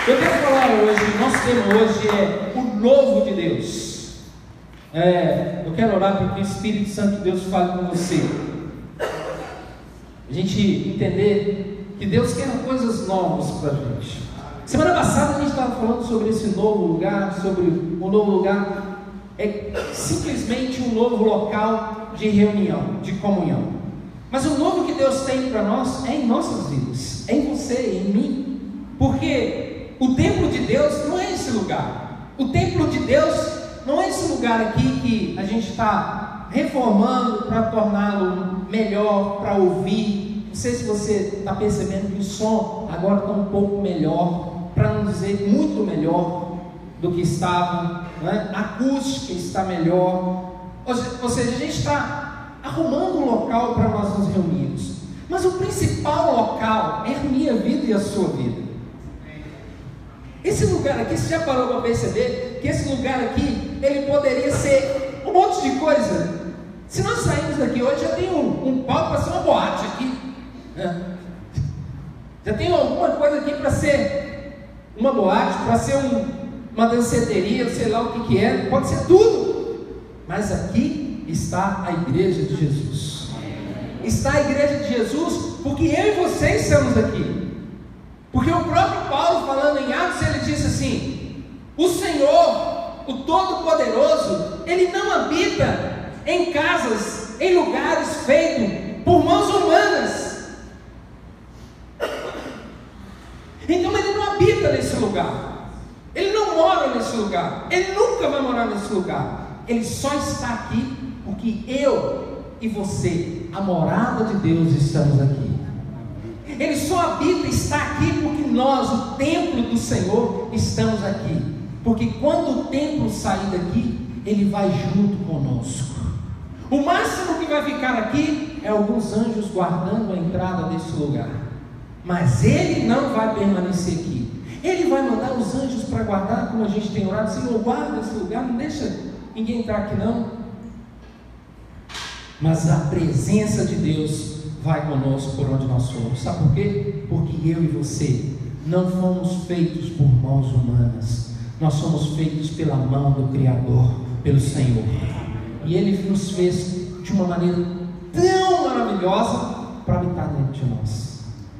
Eu quero falar hoje, nosso tema hoje é o novo de Deus. Eu quero orar para que o Espírito Santo de Deus fale com você. A gente entender que Deus quer coisas novas para a gente. Semana passada a gente estava falando sobre esse novo lugar, sobre o novo lugar. É simplesmente um novo local de reunião, de comunhão. Mas o novo que Deus tem para nós é em nossas vidas, é em você, em mim. Porque o templo de Deus não é esse lugar. O templo de Deus não é esse lugar aqui que a gente está reformando para torná-lo melhor, para ouvir. Não sei se você está percebendo que o som agora está um pouco melhor, para não dizer muito melhor do que estava, né? A acústica está melhor. Ou seja, a gente está arrumando um local para nós nos reunirmos. Mas o principal local é a minha vida e a sua vida. Esse lugar aqui, você já parou para perceber que esse lugar aqui, ele poderia ser um monte de coisa? Se nós sairmos daqui hoje, já tem um palco para ser uma boate aqui, né? Já tem alguma coisa aqui para ser uma boate, para ser uma danceteria, sei lá o que é, pode ser tudo. Mas aqui está a igreja de Jesus. Está a igreja de Jesus porque eu e você estamos aqui. Porque o próprio Paulo, falando em Atos, ele disse assim: o Senhor, o Todo-Poderoso, Ele não habita em casas, em lugares feitos por mãos humanas. Então Ele não habita nesse lugar, Ele não mora nesse lugar, Ele nunca vai morar nesse lugar. Ele só está aqui porque eu e você, a morada de Deus, estamos aqui. Ele só habita e está aqui porque nós, o templo do Senhor, estamos aqui. Porque quando o templo sair daqui, Ele vai junto conosco. O máximo que vai ficar aqui é alguns anjos guardando a entrada desse lugar. Mas Ele não vai permanecer aqui. Ele vai mandar os anjos para guardar, como a gente tem orado: Senhor, guarda esse lugar, não deixa ninguém entrar aqui não. Mas a presença de Deus vai conosco por onde nós formos. Sabe por quê? Porque eu e você não fomos feitos por mãos humanas. Nós somos feitos pela mão do Criador, pelo Senhor. E Ele nos fez de uma maneira tão maravilhosa para habitar dentro de nós.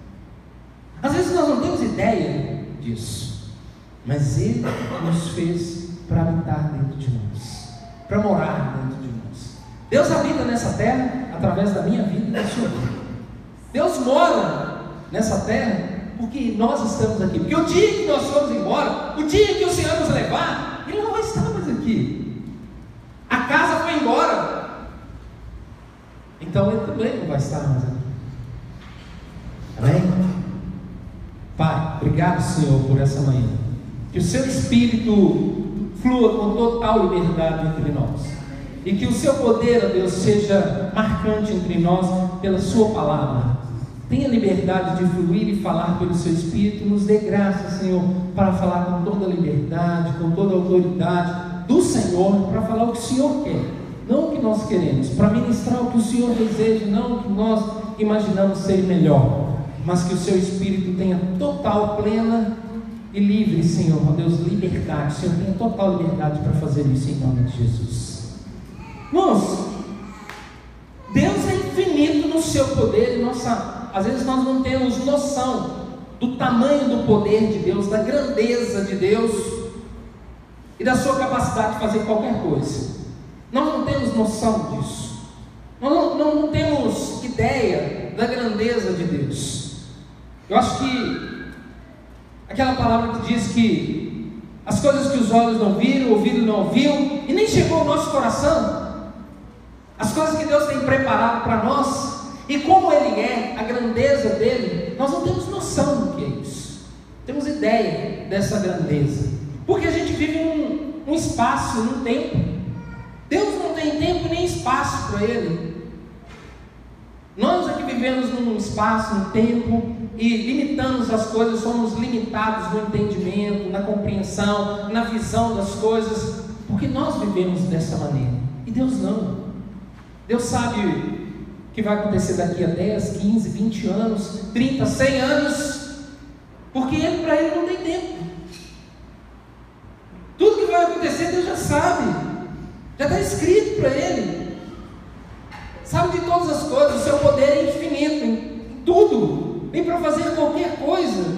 Às vezes nós não temos ideia disso, mas Ele nos fez para habitar dentro de nós, para morar dentro de nós. Deus habita nessa terra através da minha vida e da sua vida. Deus mora nessa terra porque nós estamos aqui. Porque o dia que nós formos embora, o dia que o Senhor nos levar, Ele não vai estar mais aqui. A casa foi embora, então Ele também não vai estar mais aqui. Amém? Pai, obrigado, Senhor, por essa manhã. Que o Seu Espírito flua com total liberdade entre nós. E que o Seu poder, ó Deus, seja marcante entre nós pela Sua palavra. Tenha liberdade de fluir e falar pelo Seu Espírito. Nos dê graça, Senhor, para falar com toda liberdade, com toda autoridade do Senhor, para falar o que o Senhor quer, não o que nós queremos, para ministrar o que o Senhor deseja, não o que nós imaginamos ser melhor, mas que o Seu Espírito tenha total, plena e livre, Senhor, ó Deus, liberdade. O Senhor tenha total liberdade para fazer isso em nome de Jesus. Irmãos, Deus é infinito no seu poder e às vezes nós não temos noção do tamanho do poder de Deus, da grandeza de Deus e da sua capacidade de fazer qualquer coisa. Nós não temos noção disso. Nós não temos ideia da grandeza de Deus. Eu acho que aquela palavra que diz que as coisas que os olhos não viram, o ouvido não ouviu e nem chegou ao nosso coração, as coisas que Deus tem preparado para nós, e como Ele é, a grandeza dEle, nós não temos noção do que é isso. Temos ideia dessa grandeza, porque a gente vive num espaço, num tempo. Deus não tem tempo nem espaço para Ele. Nós aqui vivemos num espaço, num tempo, e limitamos as coisas, somos limitados no entendimento, na compreensão, na visão das coisas, porque nós vivemos dessa maneira, e Deus não. Deus sabe o que vai acontecer daqui a 10, 15, 20 anos, 30, 100 anos, porque para Ele não tem tempo. Já está escrito para Ele. Sabe de todas as coisas, o seu poder é infinito em tudo, vem para fazer qualquer coisa.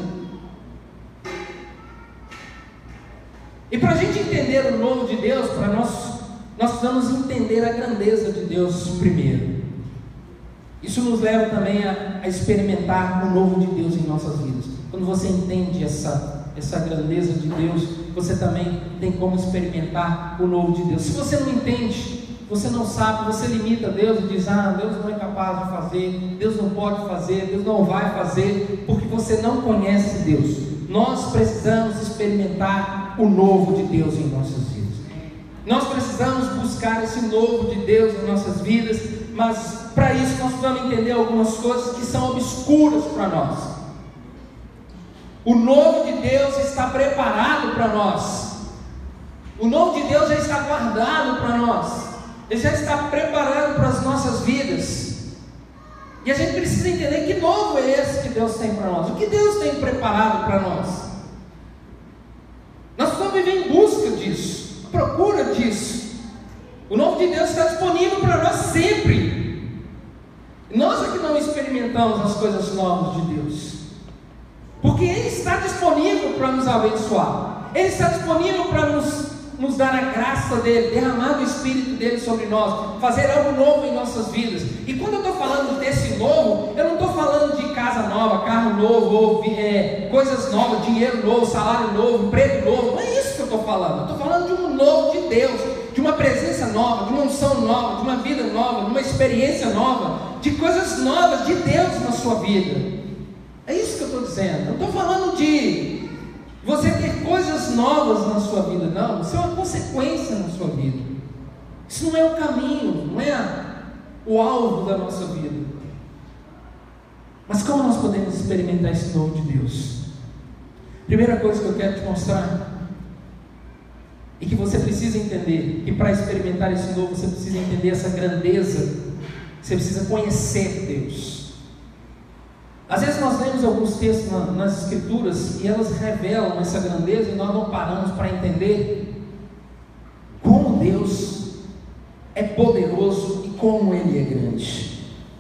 E para a gente entender o novo de Deus, para nós precisamos entender a grandeza de Deus primeiro. Isso nos leva também a experimentar o novo de Deus em nossas vidas. Quando você entende essa grandeza de Deus, você também tem como experimentar o novo de Deus. Se você não entende, você não sabe, você limita Deus e diz: Deus não é capaz de fazer, Deus não pode fazer, Deus não vai fazer, porque você não conhece Deus. Nós precisamos experimentar o novo de Deus em nossas vidas. Nós precisamos buscar esse novo de Deus em nossas vidas, mas para isso nós precisamos entender algumas coisas que são obscuras para nós. O novo de Deus está preparado para nós. O novo de Deus já está guardado para nós. Ele já está preparado para as nossas vidas. E a gente precisa entender que novo é esse que Deus tem para nós. O que Deus tem preparado para nós? Nós precisamos viver em busca disso, procura disso. O novo de Deus está disponível para nós sempre. Nós é que não experimentamos as coisas novas de Deus, porque Ele está disponível para nos abençoar. Ele está disponível para nos dar a graça dEle, derramar o Espírito dEle sobre nós, fazer algo novo em nossas vidas. E quando eu estou falando desse novo, eu não estou falando de casa nova, carro novo, ou coisas novas, dinheiro novo, salário novo, emprego novo. Não é isso que eu estou falando. Eu estou falando de um novo de Deus, de uma presença nova, de uma unção nova, de uma vida nova, de uma experiência nova, de coisas novas de Deus na sua vida. É isso que eu estou dizendo. Eu estou falando de você ter coisas novas na sua vida, não. Isso é uma consequência na sua vida. Isso não é o caminho, não é o alvo da nossa vida. Mas como nós podemos experimentar esse novo de Deus? Primeira coisa que eu quero te mostrar, e que você precisa entender, que para experimentar esse novo você precisa entender essa grandeza, você precisa conhecer Deus. Às vezes nós lemos alguns textos nas Escrituras e elas revelam essa grandeza e nós não paramos para entender como Deus é poderoso e como Ele é grande.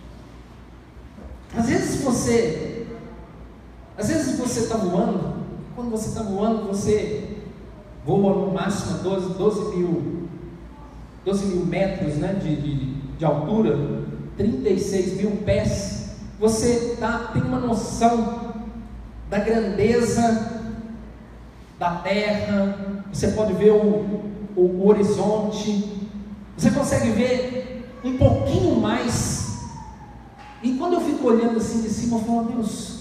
Às vezes você está voando. Quando você está voando, você voa no máximo 12 mil metros, né, de altura, 36 mil pés. Você tem uma noção da grandeza da terra. Você pode ver o horizonte, você consegue ver um pouquinho mais. E quando eu fico olhando assim de cima, eu falo: Deus,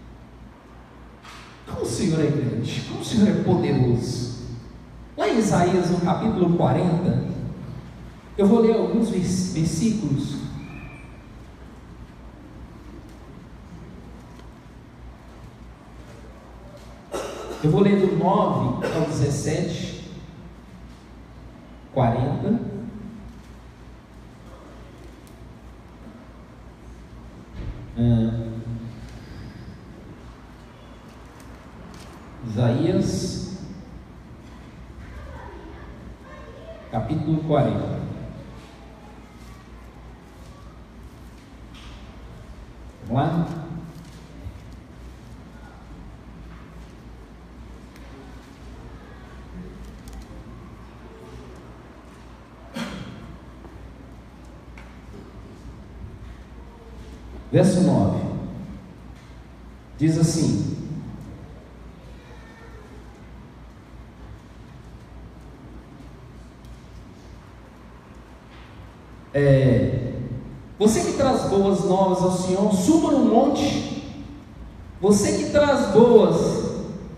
como o Senhor é grande, como o Senhor é poderoso. Lá em Isaías, no capítulo 40, eu vou ler alguns versículos. Eu vou ler do 9 ao 17, 40. Isaías, capítulo 40. Vamos lá? Verso 9, diz assim: você que traz boas novas ao Senhor, suba no monte. Você que traz boas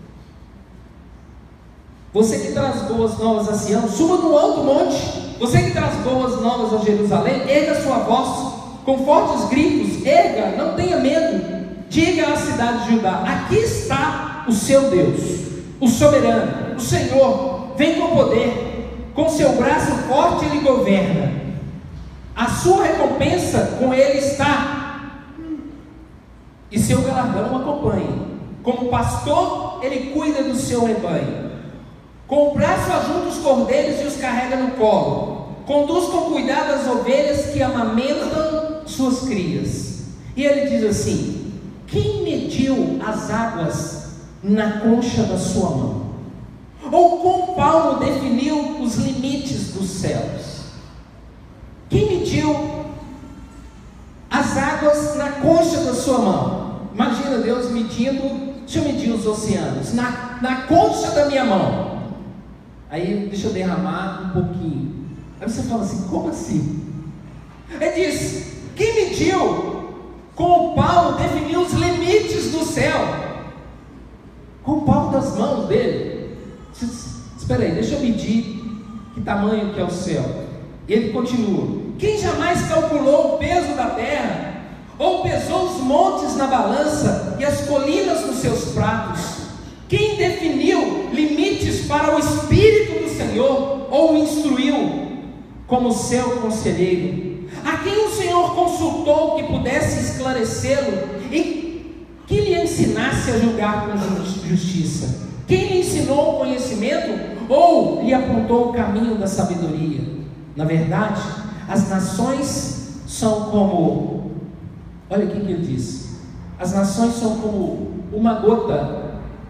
novas a Sião, suba no alto monte. Você que traz boas novas a Jerusalém, erga sua voz com fortes gritos, erga, não tenha medo, diga à cidade de Judá: aqui está o seu Deus, o soberano, o Senhor, vem com poder, com seu braço forte ele governa, a sua recompensa com ele está, e seu galardão o acompanha. Como pastor, ele cuida do seu rebanho, com o braço ajunta os cordeiros e os carrega no colo, conduz com cuidado as ovelhas que amamentam suas crias. E ele diz assim: quem mediu as águas na concha da sua mão? Ou com palmo definiu os limites dos céus? Quem mediu as águas na concha da sua mão? Imagina Deus medindo, deixa eu medir os oceanos, na concha da minha mão. Aí deixa eu derramar um pouquinho. Aí você fala assim, como assim? Ele diz, quem mediu com o palmo definiu os limites do céu, com o palmo das mãos dele. Espera aí, deixa eu medir que tamanho que é o céu. E ele continua, quem jamais calculou o peso da terra, ou pesou os montes na balança e as colinas nos seus pratos? Quem definiu limites para o Espírito do Senhor, ou o instruiu como seu conselheiro? A quem o Senhor consultou que pudesse esclarecê-lo e que lhe ensinasse a julgar com justiça? Quem lhe ensinou o conhecimento ou lhe apontou o caminho da sabedoria? Na verdade, as nações são como, olha o que ele diz, as nações são como uma gota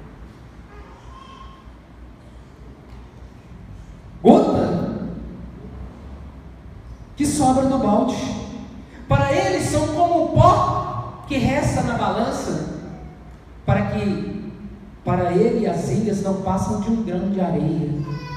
que sobra do balde. Para eles são como o pó que resta na balança, para ele as ilhas não passam de um grão de areia.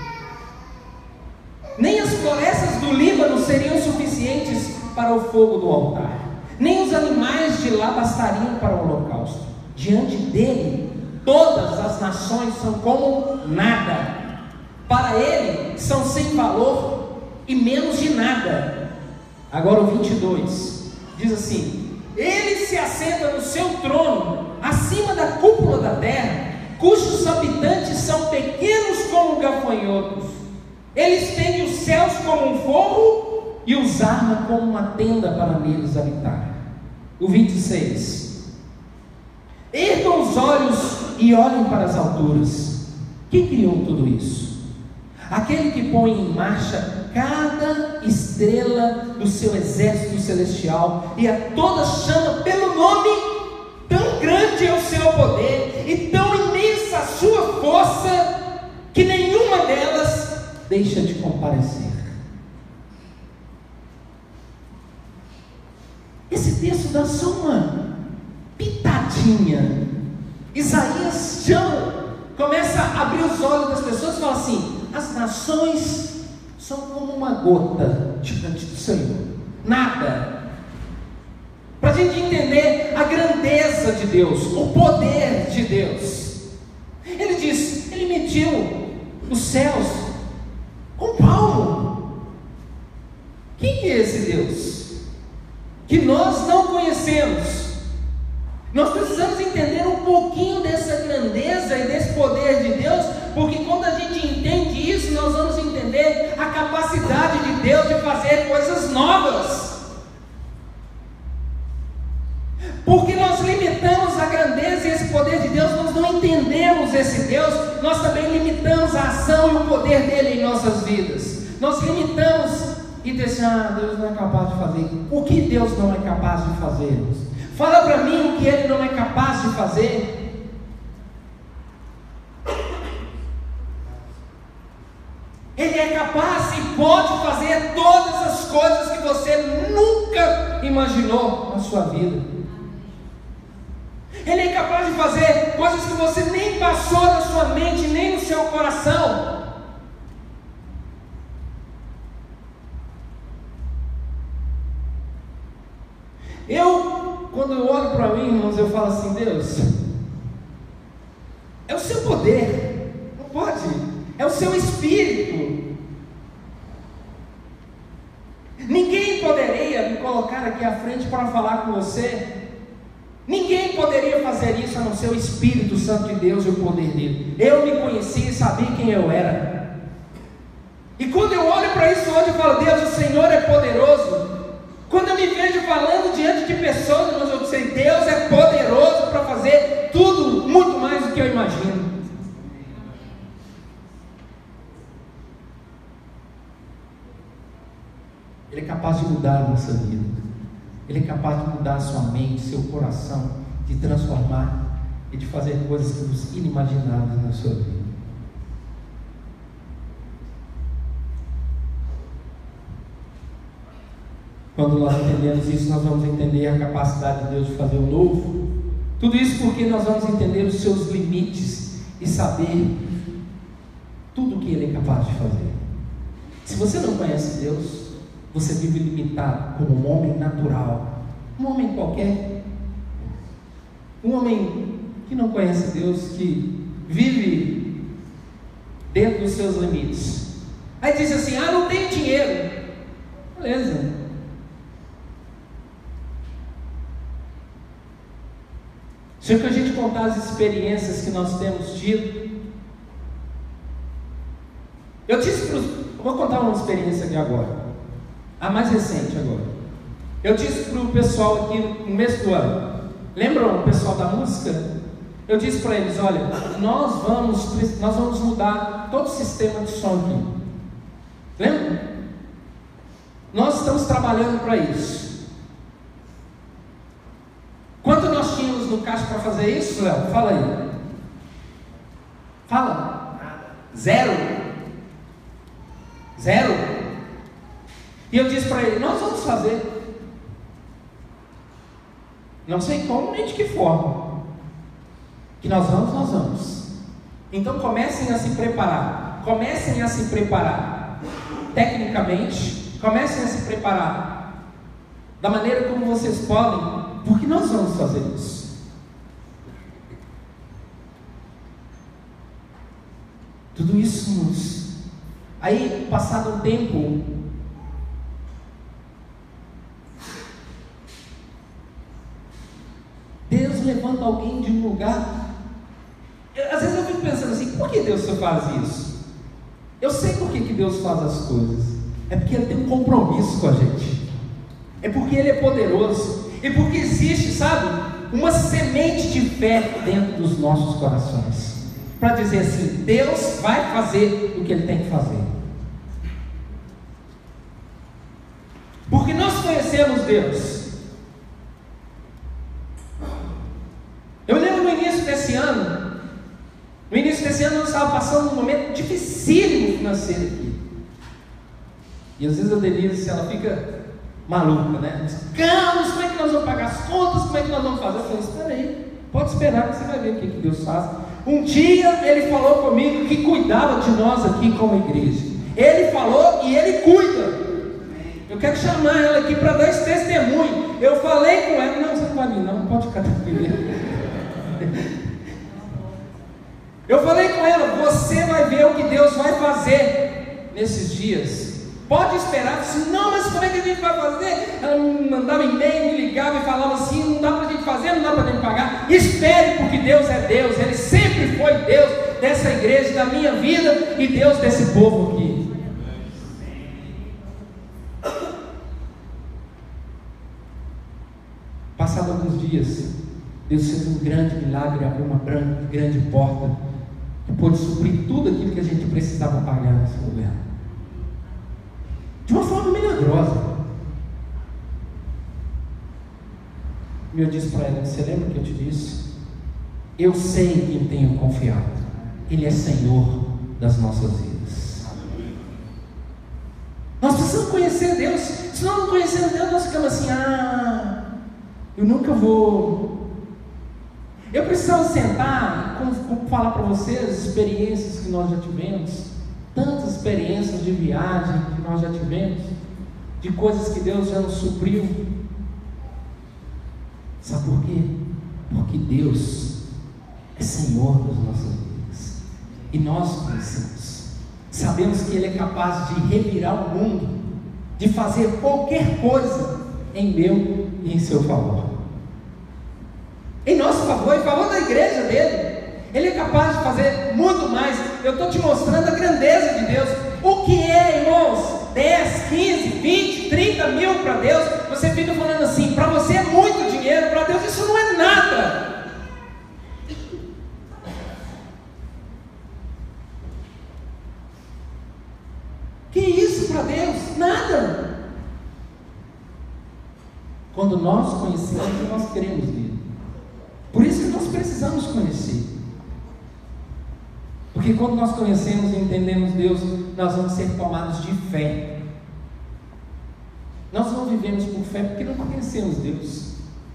Nem as florestas do Líbano seriam suficientes para o fogo do altar, nem os animais de lá bastariam para o holocausto. Diante dele, todas as nações são como nada. Para ele, são sem valor e menos de nada. Agora o 22 diz assim: ele se assenta no seu trono, acima da cúpula da terra, cujos habitantes são pequenos como gafanhotos. Ele estende os céus como um forro e os arma como uma tenda para neles habitar. O 26: ergam os olhos e olhem para as alturas. Quem criou tudo isso? Aquele que põe em marcha cada estrela do seu exército celestial e a todas chama pelo nome. Tão grande é o seu poder e tão imensa a sua força que nenhuma delas deixa de comparecer. Esse texto dá só uma pitadinha. Isaías começa a abrir os olhos das pessoas e fala assim: as nações são como uma gota diante do Senhor, nada. Para a gente entender a grandeza de Deus, o poder de Deus, ele diz, ele mediu os céus com palmo. Quem é esse Deus? Que nós não conhecemos. Nós precisamos entender um pouquinho dessa grandeza e desse poder de Deus, porque quando a gente entende isso, nós vamos entender a capacidade de Deus de fazer coisas novas. Porque nós limitamos a grandeza e esse poder de Deus, nós não entendemos esse Deus, nós também limitamos a ação e o poder dele em nossas vidas. Nós limitamos e deixamos, Deus não é capaz de fazer. O que Deus não é capaz de fazer? Fala para mim o que Ele não é capaz de fazer. Ele é capaz e pode fazer todas as coisas que você nunca imaginou na sua vida. Ele é capaz de fazer coisas que você nem passou na sua mente, nem no seu coração. Quando eu olho para mim, irmãos, eu falo assim: Deus, é o seu poder, não pode, é o seu Espírito. Ninguém poderia me colocar aqui à frente para falar com você. Ninguém poderia fazer isso a não ser o Espírito Santo de Deus e o poder dele. Eu me conhecia e sabia quem eu era. E quando eu olho para isso hoje, eu falo: Deus, o Senhor é poderoso. Quando eu me vejo falando diante de pessoas, eu sei, Deus é poderoso para fazer tudo, muito mais do que eu imagino. capaz de mudar a nossa vida. Ele é capaz de mudar a sua mente, seu coração, de transformar e de fazer coisas que você inimagináveis na sua vida. Quando nós entendemos isso, nós vamos entender a capacidade de Deus de fazer o novo. Tudo isso porque nós vamos entender os seus limites e saber tudo o que Ele é capaz de fazer. Se você não conhece Deus, você vive limitado como um homem natural, um homem qualquer, um homem que não conhece Deus, que vive dentro dos seus limites. Aí diz assim: ah, não tenho dinheiro. Beleza. Se a gente contar as experiências que nós temos tido, eu vou contar uma experiência aqui agora, a mais recente agora. Eu disse para o pessoal aqui no começo do ano, lembram o pessoal da música? Eu disse para eles: olha, nós vamos mudar todo o sistema de som aqui. Lembra? Nós estamos trabalhando para isso. Quanto nós tínhamos no caixa para fazer isso, Léo? Fala aí. Fala. Zero. E eu disse para ele: nós vamos fazer. Não sei como nem de que forma. Que nós vamos. Então comecem a se preparar. Tecnicamente. Comecem a se preparar da maneira como vocês podem. Porque nós vamos fazer isso. Tudo isso Aí, passado um tempo, Deus levanta alguém de um lugar. Às vezes eu fico pensando assim: por que Deus só faz isso? Eu sei por que Deus faz as coisas. É porque Ele tem um compromisso com a gente. É porque Ele é poderoso. E porque existe, sabe, uma semente de fé dentro dos nossos corações, para dizer assim: Deus vai fazer o que Ele tem que fazer. Porque nós conhecemos Deus. Eu lembro no início desse ano nós estávamos passando um momento dificílimo financeiro aqui. E às vezes a Denise, ela fica maluca, né? Carlos, como é que nós vamos pagar as contas? Como é que nós vamos fazer? Eu falei: espera aí, pode esperar que você vai ver o que Deus faz. Um dia Ele falou comigo que cuidava de nós aqui como igreja. Ele falou e Ele cuida. Eu quero chamar ela aqui para dar esse testemunho. Eu falei com ela: não, você não vai vir, não pode ficar tranquila. Eu falei com ela: você vai ver o que Deus vai fazer nesses dias. Pode esperar. Eu disse: não, mas como é que a gente vai fazer? Ela me mandava e-mail, me ligava e falava assim: não dá para a gente fazer, não dá para a gente pagar. Espere, porque Deus é Deus. Ele sempre foi Deus dessa igreja, da minha vida, e Deus desse povo aqui. Passado alguns dias, Deus fez um grande milagre, abriu uma grande porta que pôde suprir tudo aquilo que a gente precisava pagar nesse lugar, de uma forma milagrosa. E eu disse para ela: você lembra que eu te disse? Eu sei em quem tenho confiado. Ele é Senhor das nossas vidas. Nós precisamos conhecer Deus. Se nós não conhecemos Deus, nós ficamos assim: eu nunca vou. Eu precisava sentar e falar para vocês as experiências que nós já tivemos, tantas experiências de viagem que nós já tivemos, de coisas que Deus já nos supriu. Sabe por quê? Porque Deus é Senhor das nossas vidas, e nós conhecemos, sabemos que Ele é capaz de revirar o mundo, de fazer qualquer coisa em meu e em seu favor, em nosso favor, em favor da igreja dele. Ele é capaz de fazer muito mais. Eu estou te mostrando a grandeza de Deus. O que é, irmãos? 10, 15, 20, 30 mil para Deus? Você fica falando assim: para você é muito dinheiro, para Deus isso não é nada. Que isso para Deus? Nada. quando nós conhecemos o que nós queremos dele. Por isso que nós precisamos conhecer. Porque quando nós conhecemos e entendemos Deus, nós vamos ser tomados de fé. Nós não vivemos por fé porque não conhecemos Deus.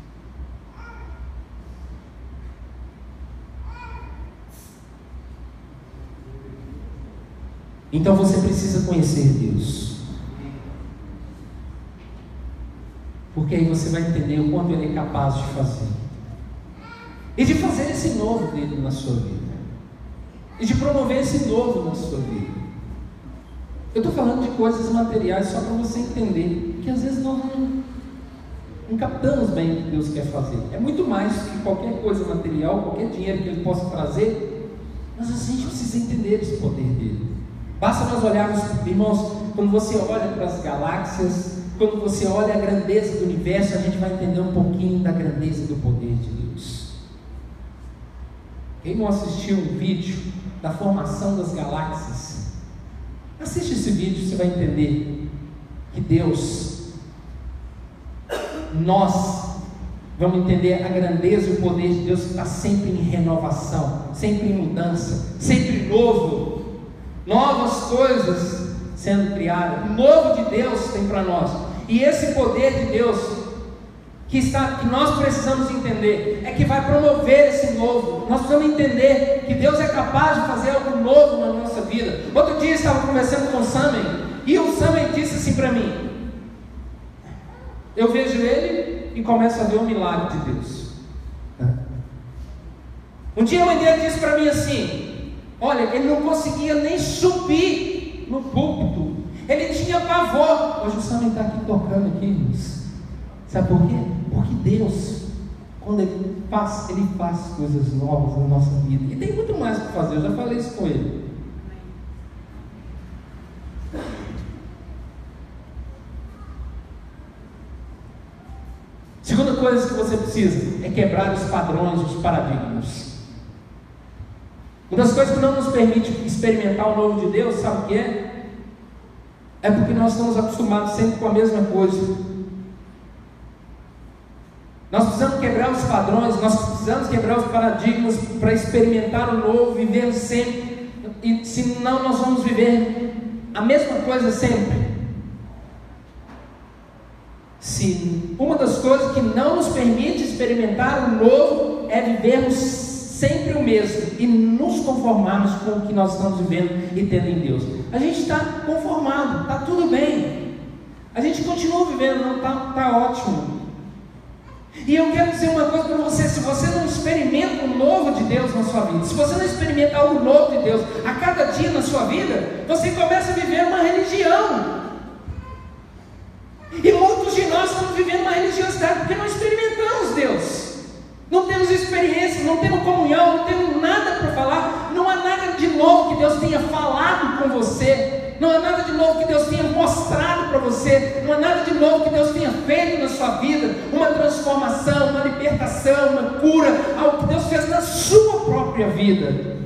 Então você precisa conhecer Deus. Porque aí você vai entender o quanto Ele é capaz de fazer. E de fazer esse novo dele na sua vida. E de promover esse novo na sua vida. Eu estou falando de coisas materiais só para você entender que às vezes nós não captamos bem o que Deus quer fazer. É muito mais que qualquer coisa material, qualquer dinheiro que Ele possa trazer, mas a gente precisa entender esse poder dele. Basta nós olharmos, irmãos, quando você olha para as galáxias, quando você olha a grandeza do universo, a gente vai entender um pouquinho da grandeza do poder de Deus. Quem não assistiu um vídeo da formação das galáxias, assiste esse vídeo, você vai entender que Deus, nós vamos entender a grandeza e o poder de Deus que está sempre em renovação, sempre em mudança, sempre novo, novas coisas sendo criadas. O novo de Deus tem para nós, e esse poder de Deus que nós precisamos entender é que vai promover esse novo. Nós precisamos entender que Deus é capaz de fazer algo novo na nossa vida. Outro dia eu estava conversando com o Samen, e o Samen disse assim para mim, eu vejo ele e começo a ver o milagre de Deus. Um dia a mãe dele disse para mim assim, olha, ele não conseguia nem subir no púlpito, ele tinha pavor. Hoje o Samen está aqui tocando aqui, irmãos. Sabe por quê? Porque Deus, quando Ele faz coisas novas na nossa vida, e tem muito mais para fazer, eu já falei isso com Ele. Segunda coisa que você precisa é quebrar os padrões, os paradigmas. Uma das coisas que não nos permite experimentar o novo de Deus, sabe o que é? É porque nós estamos acostumados sempre com a mesma coisa. Nós precisamos quebrar os padrões, nós precisamos quebrar os paradigmas para experimentar o novo, viver sempre, e senão nós vamos viver a mesma coisa sempre. Se uma das coisas que não nos permite experimentar o novo é vivermos sempre o mesmo e nos conformarmos com o que nós estamos vivendo e tendo em Deus. A gente está conformado, está tudo bem, a gente continua vivendo, não está ótimo. E eu quero dizer uma coisa para você: se você não experimenta o novo de Deus na sua vida, se você não experimenta algo novo de Deus a cada dia na sua vida, você começa a viver uma religião. E muitos de nós estamos vivendo uma religiosidade porque não experimentamos Deus, não temos experiência, não temos comunhão, não temos nada para falar, não há nada de novo que Deus tenha falado com você, não há nada de novo que Deus tenha mostrado para você, não há nada de novo que Deus tenha feito na sua vida, uma transformação, uma libertação, uma cura, algo que Deus fez na sua própria vida.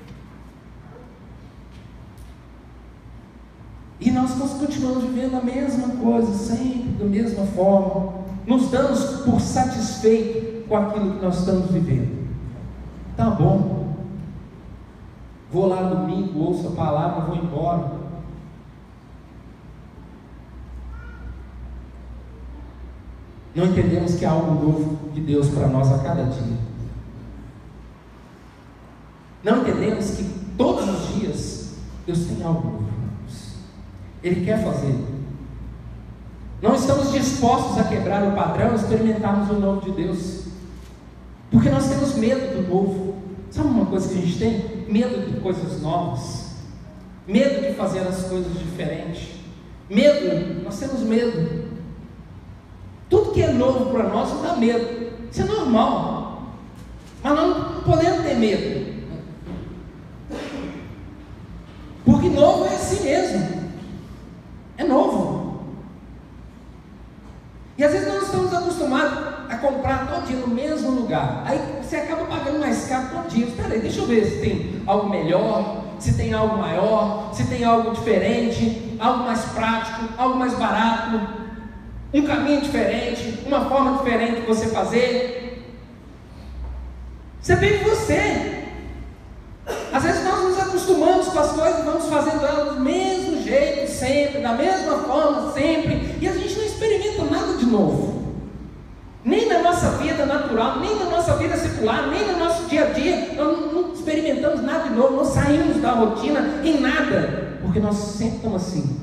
E nós continuamos vivendo a mesma coisa, sempre da mesma forma, nos damos por satisfeitos com aquilo que nós estamos vivendo. Tá bom, vou lá domingo, ouço a palavra, vou embora. Não entendemos que há algo novo de Deus para nós a cada dia. Não entendemos que todos os dias Deus tem algo novo. Ele quer fazer. Não estamos dispostos a quebrar o padrão e experimentarmos o novo de Deus, porque nós temos medo do novo. Sabe uma coisa que a gente tem? Medo de coisas novas, medo de fazer as coisas diferentes, medo, nós temos medo. Tudo que é novo para nós nos dá medo, isso é normal, mas não podemos ter medo, porque novo é assim mesmo. É novo. E às vezes nós estamos acostumados a comprar todo dia no mesmo lugar. Aí você acaba pagando mais caro todo dia. Espera aí, deixa eu ver se tem algo melhor, se tem algo maior, se tem algo diferente, algo mais prático, algo mais barato. um caminho diferente, uma forma diferente de você fazer. Você vem de você. Às vezes nós nos acostumamos com as coisas e vamos fazendo elas do mesmo jeito sempre, da mesma forma sempre, e a gente não experimenta nada de novo. Nem na nossa vida natural, nem na nossa vida secular, nem no nosso dia a dia, nós não experimentamos nada de novo, nós saímos da rotina em nada, porque nós sempre estamos assim.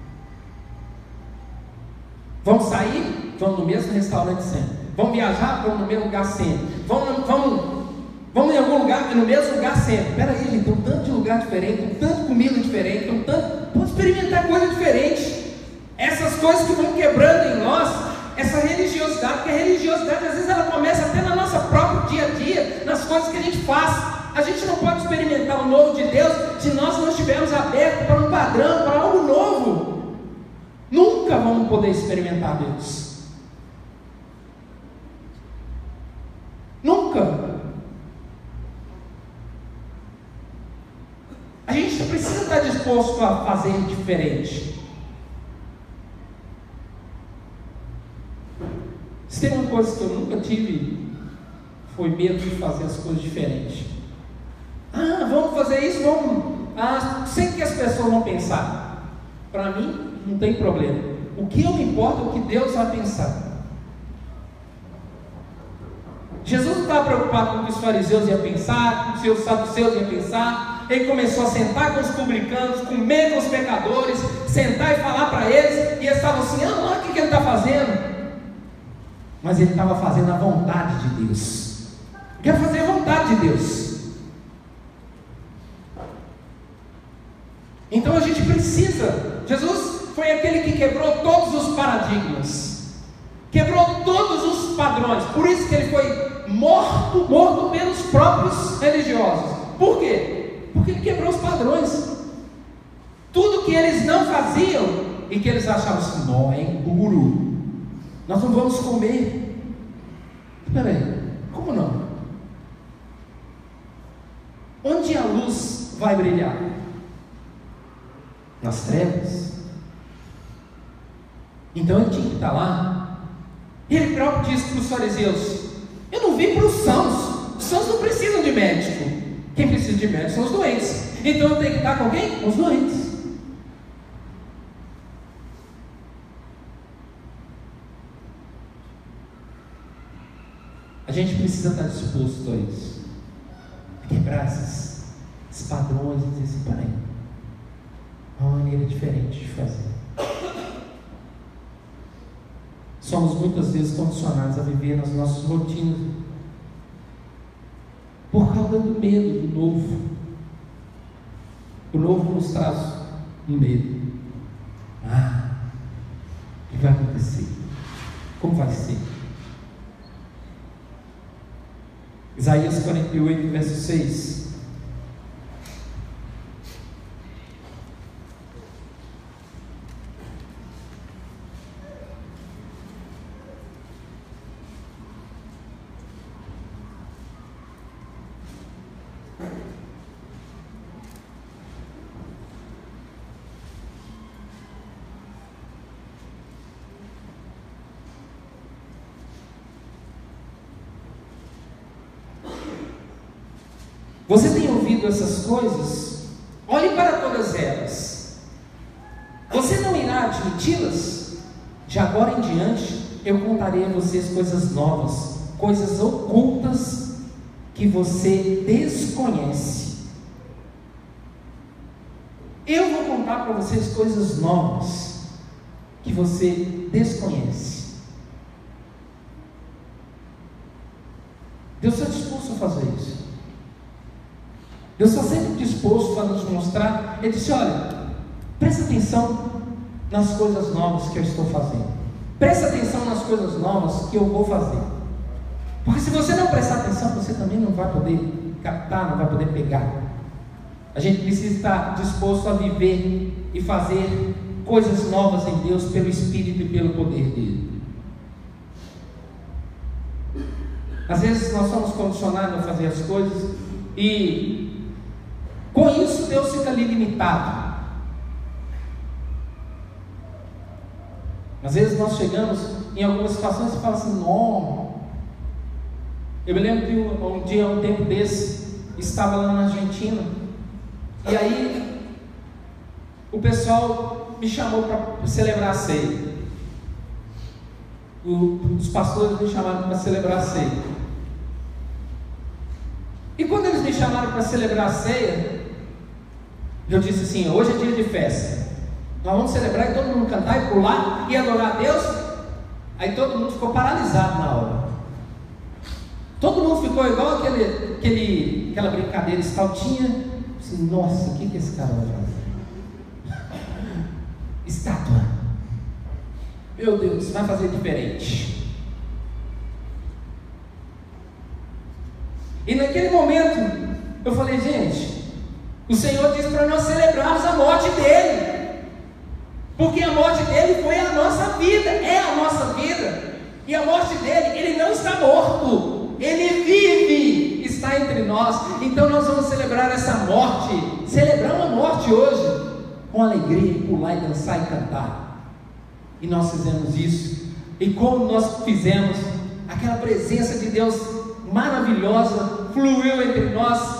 Vamos sair? Vamos no mesmo restaurante sempre. Vamos viajar? Vamos no mesmo lugar sempre. Vamos em algum lugar, no mesmo lugar sempre. Espera aí, gente, tem um tanto de lugar diferente, tem um tanto de comida diferente, tem um tanto... Vamos experimentar coisa diferente. Essas coisas que vão quebrando em nós, essa religiosidade, porque a religiosidade às vezes ela começa até no nosso próprio dia a dia, nas coisas que a gente faz. A gente não pode experimentar o novo de Deus se nós não estivermos abertos para um padrão, para algo novo. Nunca vamos poder experimentar Deus. Nunca. A gente precisa estar disposto a fazer diferente. Se tem uma coisa que eu nunca tive, foi medo de fazer as coisas diferentes. Vamos fazer isso, vamos. Sei que as pessoas vão pensar. Para mim, não tem problema. O que eu me importa é o que Deus vai pensar. Jesus não estava preocupado com o que os fariseus iam pensar, com o que os saduceus iam pensar. Ele começou a sentar com os publicanos, comer com os pecadores, sentar e falar para eles, e eles estavam assim, olha o que ele está fazendo. Mas ele estava fazendo a vontade de Deus. Quer fazer a vontade de Deus. Então a gente precisa. Jesus foi aquele que quebrou todos os paradigmas, quebrou todos os padrões. Por isso que ele foi morto pelos próprios religiosos. Por quê? Porque ele quebrou os padrões. Tudo que eles não faziam e que eles achavam assim, não, é impuro, nós não vamos comer. Espera aí, como não? Onde a luz vai brilhar? Nas trevas. Então ele tinha que estar lá. Ele próprio disse para os fariseus: eu não vim para os sãos. Os sãos não precisam de médico. Quem precisa de médico são os doentes. Então eu tenho que estar com quem? Com os doentes. A gente precisa estar disposto a isso, a quebrar esses padrões e dizer assim, peraí, há uma maneira diferente de fazer. Somos muitas vezes condicionados a viver nas nossas rotinas por causa do medo do novo. O novo nos traz um medo. O que vai acontecer? Como vai ser? Isaías 48, verso 6. Você tem ouvido essas coisas? Olhe para todas elas. Você não irá admiti-las? De agora em diante, eu contarei a vocês coisas novas, coisas ocultas que você desconhece. Eu vou contar para vocês coisas novas que você desconhece. Deus está disposto a fazer isso. Deus está sempre disposto a nos mostrar. Ele disse, olha, presta atenção nas coisas novas que eu estou fazendo. Presta atenção nas coisas novas que eu vou fazer. Porque se você não prestar atenção, você também não vai poder captar, não vai poder pegar. A gente precisa estar disposto a viver e fazer coisas novas em Deus pelo Espírito e pelo poder dele. Às vezes nós somos condicionados a fazer as coisas e com isso Deus fica ali limitado. Às vezes nós chegamos em algumas situações e fala assim, não. Eu me lembro que um dia, um tempo desse, estava lá na Argentina, e aí o pessoal me chamou para celebrar a ceia. Os pastores me chamaram para celebrar a ceia. E quando eles me chamaram para celebrar a ceia, eu disse assim, hoje é dia de festa, nós vamos celebrar e todo mundo cantar e pular e adorar a Deus. Aí todo mundo ficou paralisado na hora. Todo mundo ficou igual aquela brincadeira escaltinha. Assim, nossa, o que esse cara vai fazer? Estátua. Meu Deus, vai fazer diferente. E naquele momento eu falei, gente, o Senhor disse para nós celebrarmos a morte dele, porque a morte dele foi a nossa vida, é a nossa vida. E a morte dele, ele não está morto, ele vive, está entre nós. Então nós vamos celebrar essa morte, celebramos a morte hoje, com alegria, e pular e dançar e cantar. E nós fizemos isso. E como nós fizemos, aquela presença de Deus maravilhosa fluiu entre nós.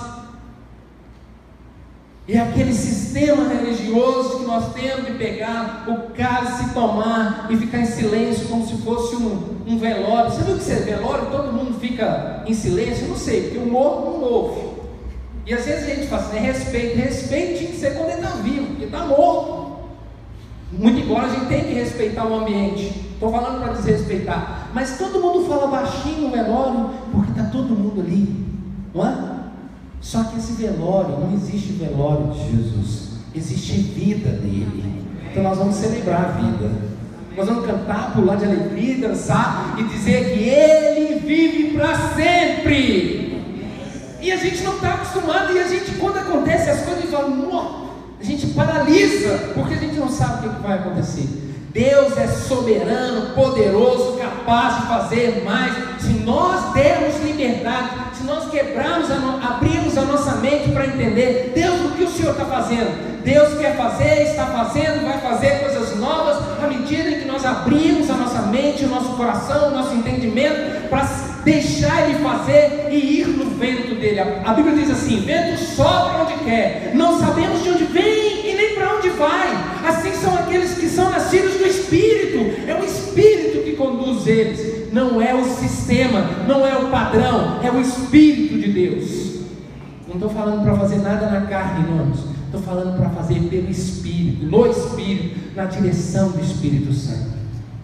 E aquele sistema religioso que nós temos de pegar o cálice, tomar e ficar em silêncio como se fosse um velório. Você viu que é velório? Todo mundo fica em silêncio? Eu não sei, porque o morto não ouve. E às vezes a gente fala assim, respeito tinha que ser quando ele está vivo, porque está morto. Muito embora a gente tenha que respeitar o ambiente, estou falando para desrespeitar, mas todo mundo fala baixinho no velório, porque está todo mundo ali, não é? Só que esse velório, não existe velório de Jesus, existe vida nele. Então nós vamos celebrar a vida, nós vamos cantar, pular de alegria, dançar e dizer que ele vive para sempre. E a gente não está acostumado, e a gente, quando acontece as coisas, a gente fala, a gente paralisa, porque a gente não sabe o que vai acontecer. Deus é soberano, poderoso, capaz de fazer mais. Se nós dermos liberdade, se nós quebrarmos, abrirmos a nossa mente para entender, Deus, o que o Senhor está fazendo? Deus quer fazer, está fazendo, vai fazer coisas novas, à medida em que nós abrimos a nossa mente, o nosso coração, o nosso entendimento, para deixar Ele fazer e ir no vento dele. A Bíblia diz assim, vento sopra onde quer, não sabemos de onde vem e nem para onde vai. Assim são aqueles que são nascidos do Espírito, é o Espírito que conduz eles, não é o sistema, não é o padrão, é o Espírito de Deus. Não estou falando para fazer nada na carne, irmãos, estou falando para fazer pelo Espírito, no Espírito, na direção do Espírito Santo.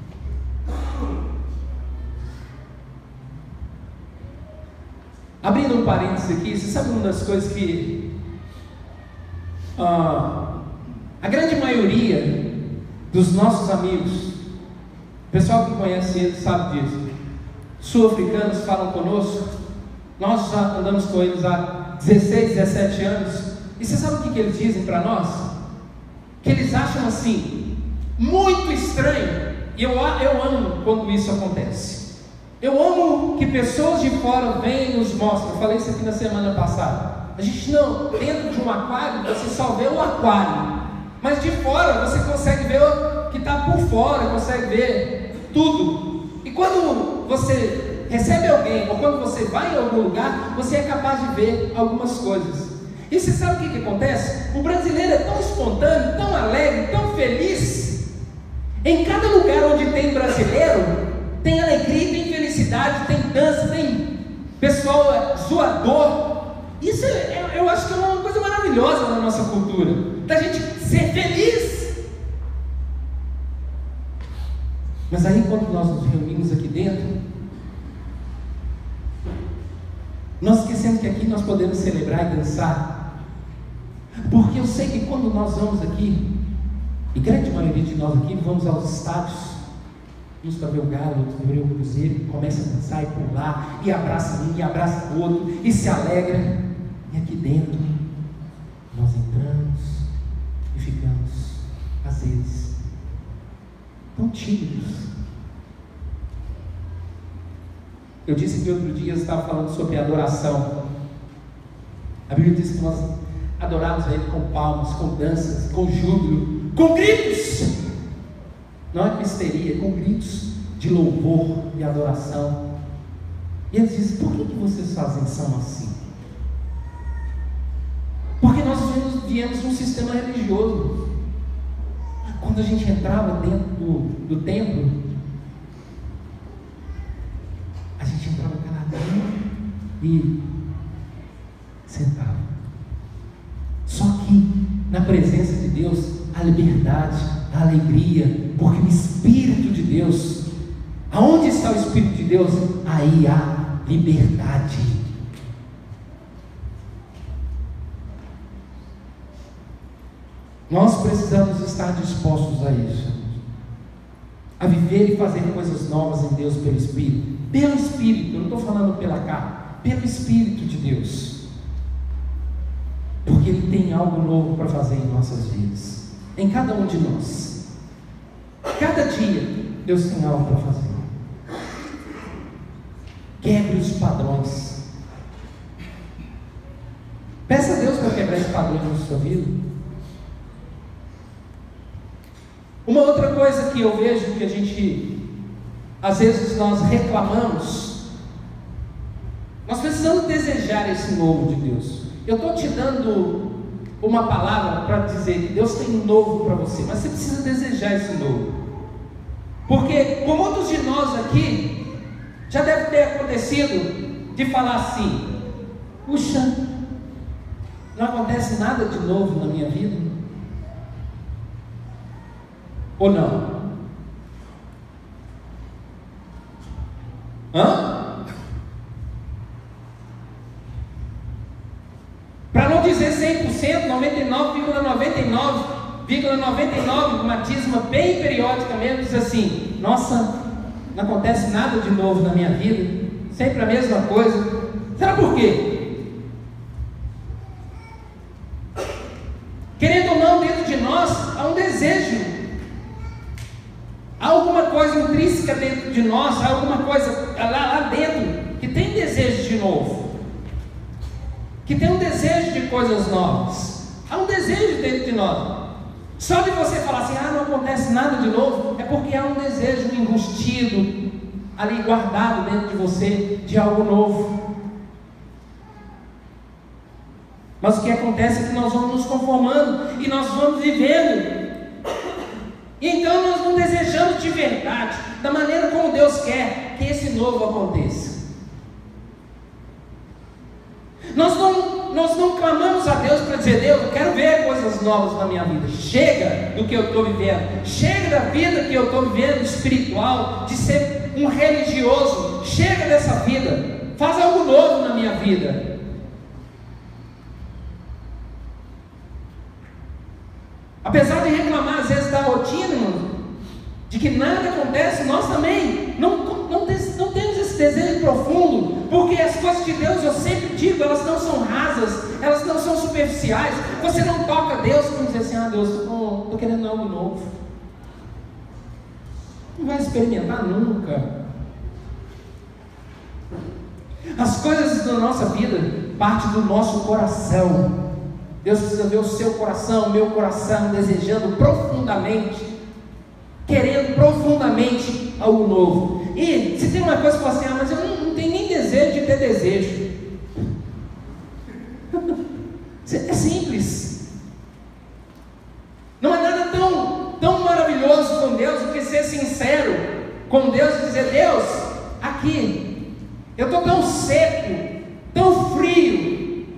Abrindo um parênteses aqui, você sabe uma das coisas que a grande maioria dos nossos amigos, o pessoal que conhece eles sabe disso, sul-africanos falam conosco, nós já andamos com eles há 16, 17 anos, e você sabe o que eles dizem para nós? Que eles acham assim, muito estranho, e eu amo quando isso acontece. Eu amo que pessoas de fora venham e nos mostrem. Eu falei isso aqui na semana passada. A gente não, dentro de um aquário, você só vê o aquário, mas de fora você consegue ver o que está por fora, consegue ver tudo. E quando você recebe alguém, ou quando você vai em algum lugar, você é capaz de ver algumas coisas. E você sabe o que acontece? O brasileiro é tão espontâneo, tão alegre, tão feliz. Em cada lugar onde tem brasileiro, tem alegria, tem felicidade, tem dança, tem pessoal zoador. Isso eu acho que é uma coisa maravilhosa na nossa cultura, da gente ser feliz. Mas aí quando nós nos reunimos aqui dentro, nós esquecemos que aqui nós podemos celebrar e dançar, porque eu sei que quando nós vamos aqui, e grande maioria de nós aqui vamos aos estádios, uns para ver o Galo, outros para ver o Cruzeiro, começa a dançar e pular, e abraça um, e abraça o outro, e se alegra. E aqui dentro, nós entramos e ficamos, às vezes, tão tímidos. Eu disse que outro dia eu estava falando sobre adoração. A Bíblia diz que nós adoramos a Ele com palmas, com danças, com júbilo, com gritos. não é com histeria, é com gritos de louvor e adoração. E eles dizem: por que vocês fazem são assim? Porque nós viemos de um sistema religioso. Quando a gente entrava dentro do templo, a gente entrava caladinho e sentava. Só que na presença de Deus, a liberdade, a alegria, porque o Espírito de Deus, aonde está o Espírito de Deus? Aí há liberdade. Nós precisamos estar dispostos a isso, a viver e fazer coisas novas em Deus pelo Espírito. Pelo Espírito, eu não estou falando pela carne, pelo Espírito de Deus, porque Ele tem algo novo para fazer em nossas vidas, em cada um de nós. Cada dia Deus tem algo para fazer. Quebre os padrões. Peça a Deus para quebrar esses padrões na sua vida. Uma outra coisa que eu vejo que a gente, às vezes nós reclamamos, nós precisamos desejar esse novo de Deus. Eu estou te dando uma palavra para dizer que Deus tem um novo para você, mas você precisa desejar esse novo. Porque com muitos de nós aqui, já deve ter acontecido de falar assim: puxa, não acontece nada de novo na minha vida. Ou não? Para não dizer 100%, 99,99,99, uma dízima bem periódica mesmo, diz assim: nossa, não acontece nada de novo na minha vida, sempre a mesma coisa. Será por quê? Querendo ou não, dentro de nós há um desejo, há alguma coisa intrínseca dentro de nós, há alguma coisa lá dentro que tem desejo de novo, que tem um desejo de coisas novas. Há um desejo dentro de nós. Só de você falar assim: não acontece nada de novo, é porque há um desejo enrustido ali, guardado dentro de você, de algo novo. Mas o que acontece é que nós vamos nos conformando e nós vamos vivendo. E então nós não desejamos de verdade, da maneira como Deus quer que esse novo aconteça. Nós não clamamos a Deus para dizer: Deus, eu quero ver coisas novas na minha vida. Chega do que eu estou vivendo, chega da vida que eu estou vivendo espiritual, de ser um religioso. Chega dessa vida, faz algo novo na minha vida. Apesar de reclamar às vezes da rotina, de que nada acontece, nós também não temos esse desejo profundo, porque as coisas de Deus, eu sempre digo, elas não são rasas, elas não são superficiais. Você não toca a Deus como dizer assim: Deus, estou querendo algo novo. Não vai experimentar nunca. As coisas da nossa vida partem do nosso coração. Deus precisa ver o seu coração, o meu coração, desejando profundamente, querendo profundamente algo novo. E se tem uma coisa que você fala assim: mas eu não tenho nem desejo de ter desejo. É simples. Não é nada tão maravilhoso com Deus do que ser sincero com Deus e dizer: Deus, aqui eu estou tão seco, tão frio,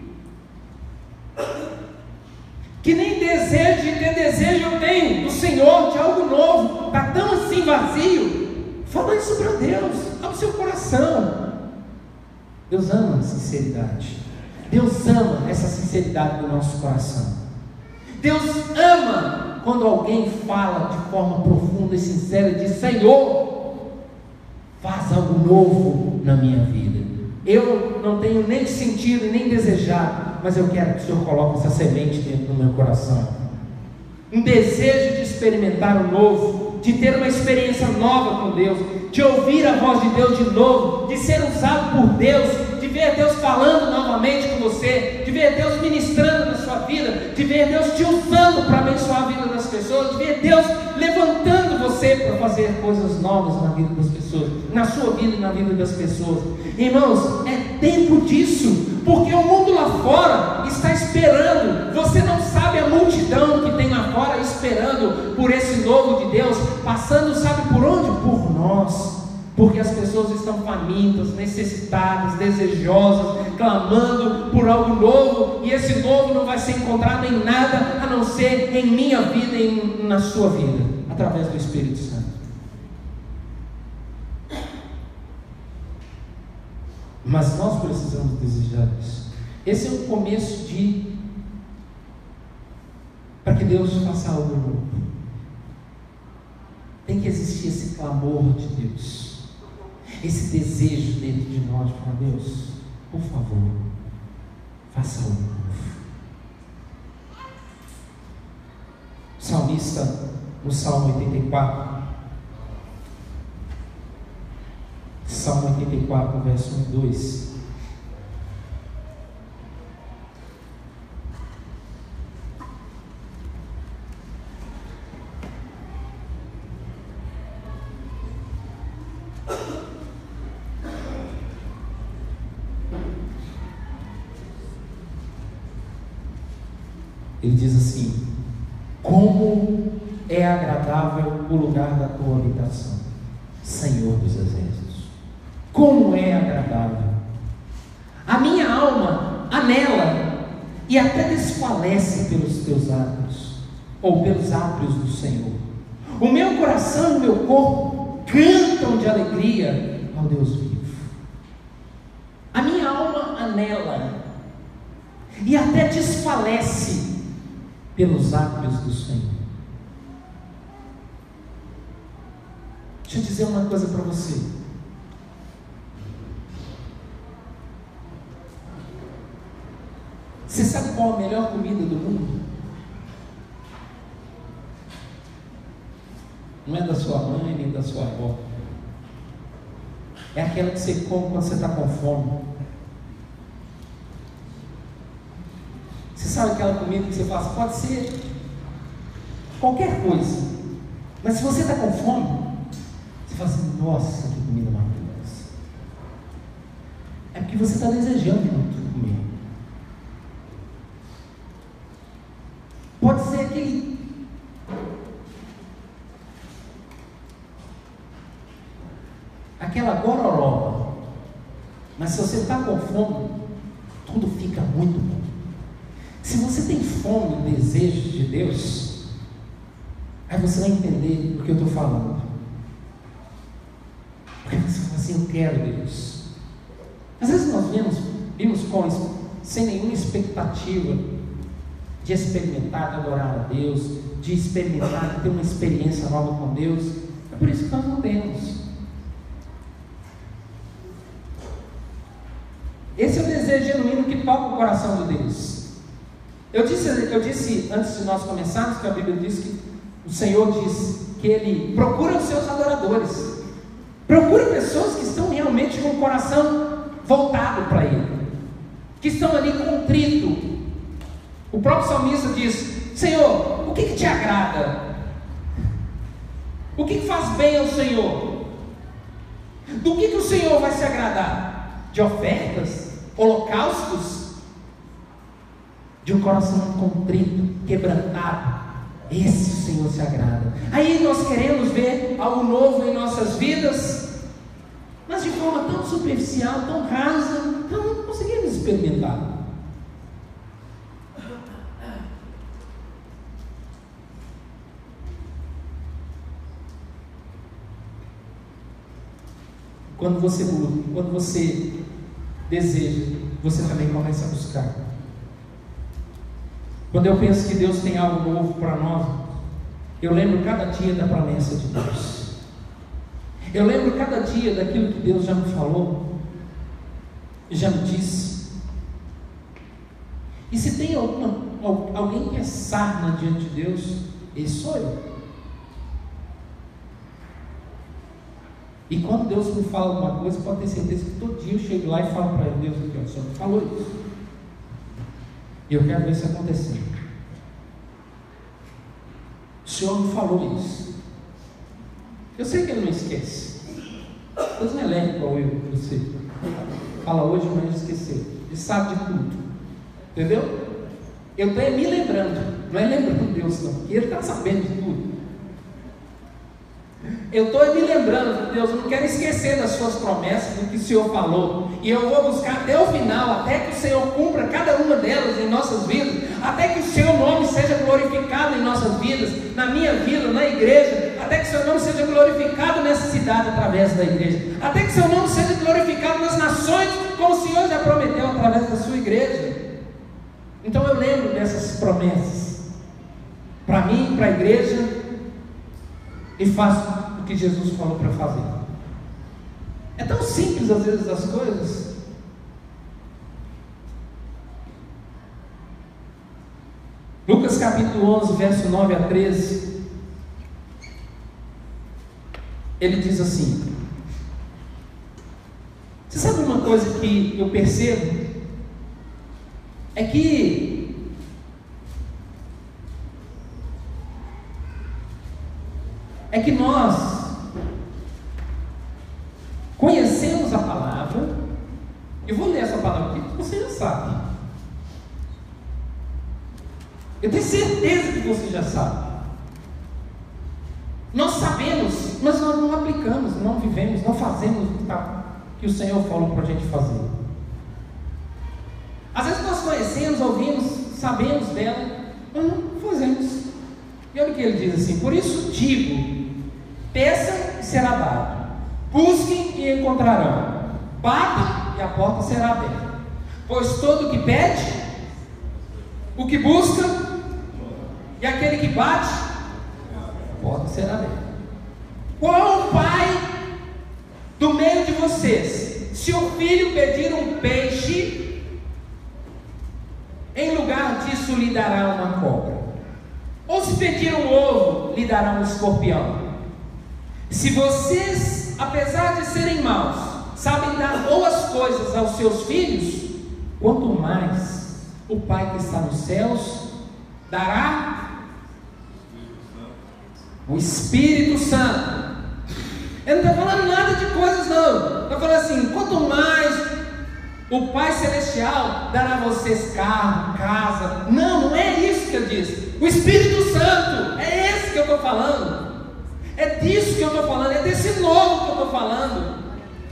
que nem desejo de ter desejo eu tenho do Senhor, de algo novo. Está tão assim vazio. Fala isso para Deus, abre o seu coração. Deus ama a sinceridade. Deus ama essa sinceridade do nosso coração. Deus ama quando alguém fala de forma profunda e sincera e diz: Senhor, faz algo novo na minha vida. Eu não tenho nem sentido e nem desejado, mas eu quero que o Senhor coloque essa semente dentro do meu coração. Um desejo de experimentar o novo, de ter uma experiência nova com Deus, de ouvir a voz de Deus de novo, de ser usado por Deus, de ver Deus falando novamente com você, de ver Deus ministrando na sua vida, de ver Deus te usando para abençoar a vida das pessoas, de ver Deus levantando você para fazer coisas novas na vida das pessoas, na sua vida e na vida das pessoas. Irmãos, é tempo disso, porque o mundo lá fora está esperando. Você não sabe a multidão que tem lá fora esperando por esse novo de Deus, passando sabe por onde? Por nós. Porque as pessoas estão famintas, necessitadas, desejosas, clamando por algo novo, e esse novo não vai ser encontrado em nada a não ser em minha vida e na sua vida, através do Espírito Santo. Mas nós precisamos desejar isso. Esse é o começo para que Deus faça algo novo. Tem que existir esse clamor de Deus, esse desejo dentro de nós de falar: Deus, por favor, faça algo novo. O salmista, no Salmo 84, Salmo 84, verso 1 e 2, ele diz assim: como é agradável o lugar da tua habitação, Senhor dos exércitos. Como é agradável! A minha alma anela e até desfalece pelos teus átrios, ou pelos átrios do Senhor. O meu coração e o meu corpo cantam de alegria ao Deus vivo. A minha alma anela e até desfalece pelos átrios do Senhor. Deixa eu dizer uma coisa para você. Você sabe qual a melhor comida do mundo? Não é da sua mãe nem da sua avó. É aquela que você come quando você está com fome. Você sabe aquela comida que você faz? Pode ser qualquer coisa, mas se você está com fome, você fala assim: nossa, que comida maravilhosa. É porque você está desejando muito comer. Pode ser aquela gororoba, mas se você está com fome, tudo fica muito bom. Se você tem fome e desejo de Deus, aí você vai entender o que eu estou falando. Porque você fala assim: eu quero Deus. Às vezes nós vimos sem nenhuma expectativa de experimentar, de adorar a Deus, de experimentar, de ter uma experiência nova com Deus. É por isso que nós não temos. Esse é o desejo genuíno que toca o coração de Deus. Eu disse antes de nós começarmos que a Bíblia diz que o Senhor diz que Ele procura os seus adoradores, procura pessoas que estão realmente com o coração voltado para Ele, que estão ali contrito. O próprio salmista diz: Senhor, o que te agrada? O que faz bem ao Senhor? Do que o Senhor vai se agradar? De ofertas? Holocaustos? De um coração contrito, quebrantado. Esse o Senhor se agrada. Aí nós queremos ver algo novo em nossas vidas, mas de forma tão superficial, tão rasa, então não conseguimos experimentar. Quando você busca, quando você deseja, você também começa a buscar. Quando eu penso que Deus tem algo novo para nós, eu lembro cada dia da promessa de Deus. Eu lembro cada dia daquilo que Deus já me falou, já me disse. E se tem alguém que é sarna diante de Deus, esse sou eu. E quando Deus me fala alguma coisa, pode ter certeza que todo dia eu chego lá e falo para ele: Deus, aqui, ó, o Senhor me falou isso. E eu quero ver isso acontecer. O Senhor me falou isso. Eu sei que Ele não esquece. Deus não é lerdo igual eu e você. Fala hoje, amanhã esqueceu. Ele sabe de tudo. Entendeu? Eu estou me lembrando. Não é lembrando Deus não. Porque Ele está sabendo de tudo. Eu estou me lembrando, Deus, eu não quero esquecer das suas promessas, do que o Senhor falou, e eu vou buscar até o final, até que o Senhor cumpra cada uma delas em nossas vidas, até que o seu nome seja glorificado em nossas vidas, na minha vida, na igreja, até que o seu nome seja glorificado nessa cidade através da igreja, até que o seu nome seja glorificado nas nações, como o Senhor já prometeu através da sua igreja. Então eu lembro dessas promessas, para mim, para a igreja, e faço o que Jesus falou para fazer. É tão simples às vezes as coisas. Lucas capítulo 11, verso 9 a 13, ele diz assim: você sabe uma coisa que eu percebo? É que nós conhecemos a palavra. Eu vou ler essa palavra aqui, porque você já sabe. Eu tenho certeza que você já sabe. Nós sabemos, mas nós não aplicamos, não vivemos, não fazemos o que o Senhor falou para a gente fazer. Às vezes nós conhecemos, ouvimos, sabemos dela, mas não fazemos. E olha o que ele diz assim: por isso digo, peçam e será dado, busquem e encontrarão, batam e a porta será aberta. Pois todo o que pede, o que busca, e aquele que bate, a porta será aberta. Qual o pai do meio de vocês, se o filho pedir um peixe, em lugar disso lhe dará uma cobra? Ou se pedir um ovo, lhe dará um escorpião? Se vocês, apesar de serem maus, sabem dar boas coisas aos seus filhos, quanto mais o Pai que está nos céus dará o Espírito Santo. Ele não está falando nada de coisas não. Está falando assim: quanto mais o Pai Celestial dará a vocês carro, casa. Não é isso que ele diz. O Espírito Santo, é esse que eu estou falando. É disso que eu estou falando, é desse novo que eu estou falando.